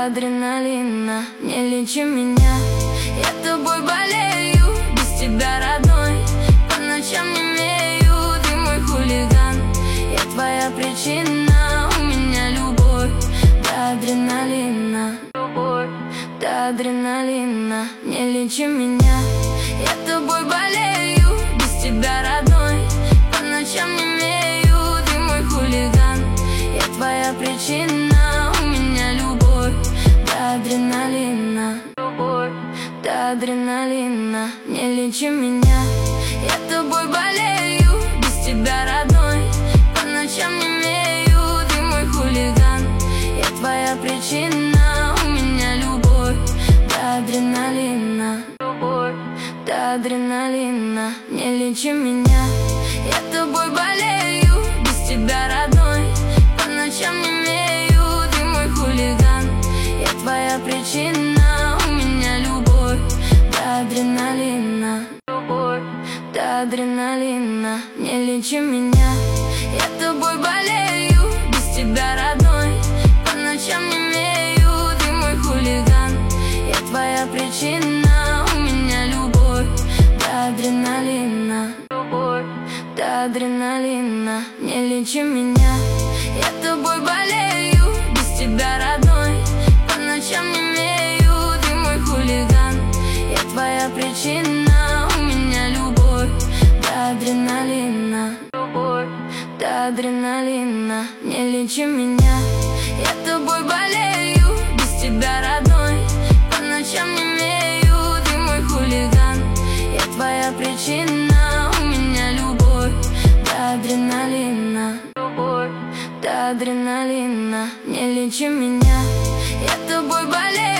до адреналина. Не лечи меня, я тобой болею, без тебя, родной, по ночам не имею. Ты мой хулиган, я твоя причина, у меня любовь до адреналина. Любовь до адреналина. Не лечи меня, я тобой болею, без тебя, родной, по ночам не имею. Ты мой хулиган, я твоя причина, у меня любовь до адреналина. Любовь до адреналина. Не лечи меня, я тобой болею, без тебя, родной, по ночам не имею. Ты мой хулиган, я твоя причина, у меня любовь до адреналина. Любовь до адреналина. Не лечи меня, я тобой болею, без тебя, родной, по ночам не имею. Ты мой хулиган, я твоя причина, у меня любовь до адреналина. Любовь до адреналина. Не лечи меня, я тобой болею, без тебя, родной, по ночам не имею. Ты мой хулиган, я твоя причина, у меня любовь до адреналина. Любовь до адреналина. Не лечи меня, я тобой болею, без тебя, родной, по ночам не имею. Ты мой хулиган, я твоя причина, у меня любовь до адреналина. Любовь до адреналина. Не лечи меня, я тобой болею, без тебя, родной, по ночам не имею. Ты мой хулиган, я твоя причина, у меня любовь до адреналина. Любовь до адреналина. Не лечи меня, я тобой болею.